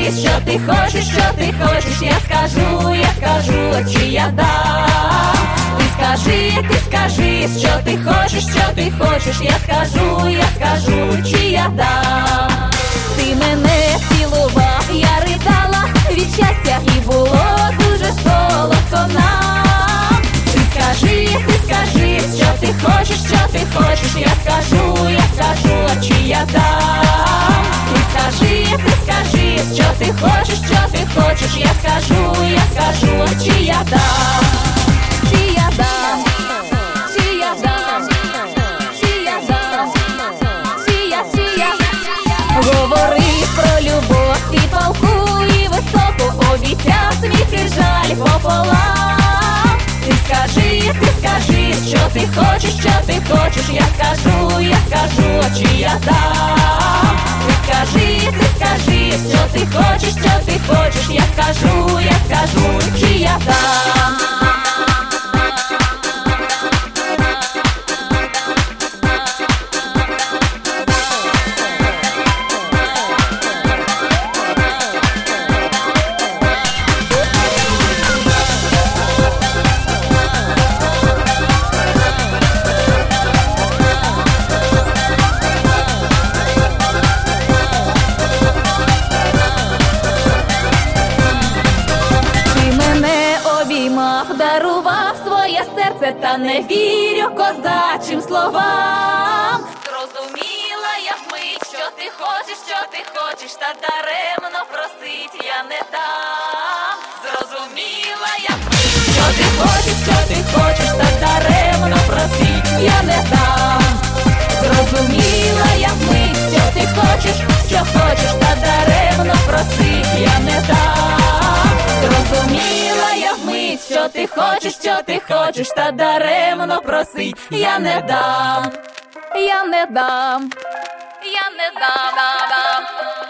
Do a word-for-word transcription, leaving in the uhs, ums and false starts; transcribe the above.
скажи, що ти хочеш, що ти хочеш, я скажу, я скажу, чи я дам. Ти скажи, ти скажи, що ти хочеш, що ти хочеш, я скажу, я скажу, чи я дам. Ти мене цілував, я ридала від щастя, і було дуже солодко нам. Ти скажи, ти скажи, що ти хочеш, що ти хочеш, я скажу, я скажу, чи я дам. Ти скажи, ти скажи, що ти хочеш, що ти хочеш, я скажу, я скажу, чи я дам. Чи я дам, чи я дам, чи я дам, чи я, чи я. Говори про любов і палку, і високу, обіцяв сміх і жаль пополам. Ти скажи, ти скажи, що ти хочеш, що ти хочеш, я скажу, я скажу, чи я дам. Ти скажи, ти скажи, що ти хочеш, що ти хочеш, я скажу, я скажу, чи я дам. Дарував своє серце, та не вірю козачим словам. Зрозуміла я вмить, що ти хочеш, що ти хочеш, та даремно просить я не дам. Зрозуміла я вмить, що ти хочеш, що ти хочеш, та даремно просить я не дам. Зрозуміла я вмить, що ти хочеш, що хочеш, та даремно просить я не дам. Зрозуміла я вмить, що ти хочеш, що ти хочеш, та даремно просить я не дам. Я не дам. Я не дам.